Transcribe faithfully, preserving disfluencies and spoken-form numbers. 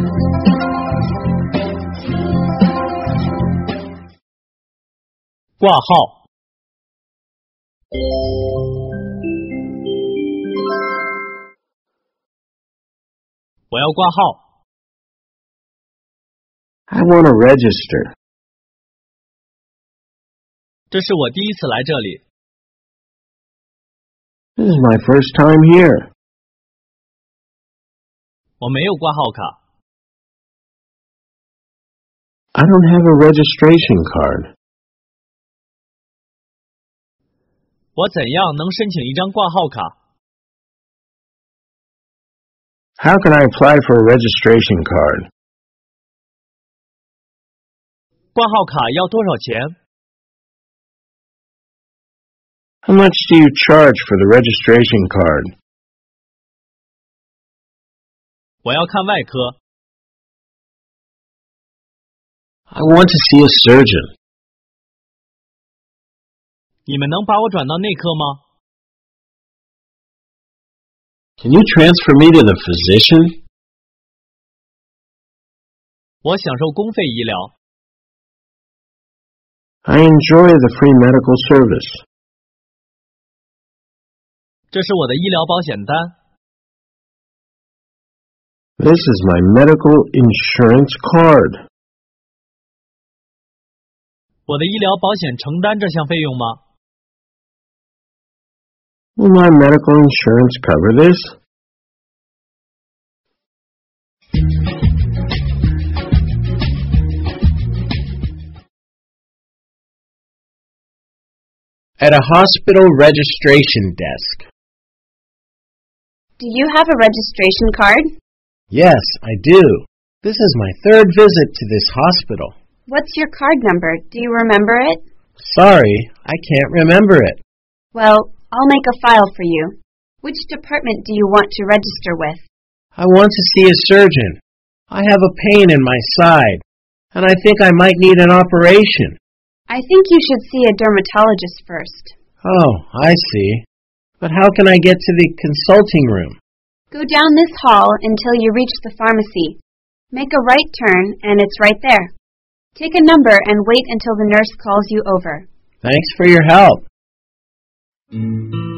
挂号。我要挂号。 I want to register. 这是我第一次来这里。 This is my first time here. 我没有挂号卡。 I don't have a registration card. 我怎样能申请一张挂号卡？ How can I apply for a registration card? 挂号卡要多少钱？ How much do you charge for the registration card? 我要看外科。 I want to see a surgeon. 你们能把我转到内科吗？ Can you transfer me to the physician? 我享受公费医疗。 I enjoy the free medical service. 这是我的医疗保险单。 This is my medical insurance card. 我的医疗保险承担这项费用吗？ Will my medical insurance cover this? At a hospital registration desk. Do you have a registration card? Yes, I do. This is my third visit to this hospital. What's your card number? Do you remember it? Sorry, I can't remember it. Well, I'll make a file for you. Which department do you want to register with? I want to see a surgeon. I have a pain in my side, and I think I might need an operation. I think you should see a dermatologist first. Oh, I see. But how can I get to the consulting room? Go down this hall until you reach the pharmacy. Make a right turn, and it's right there. Take a number and wait until the nurse calls you over. Thanks for your help.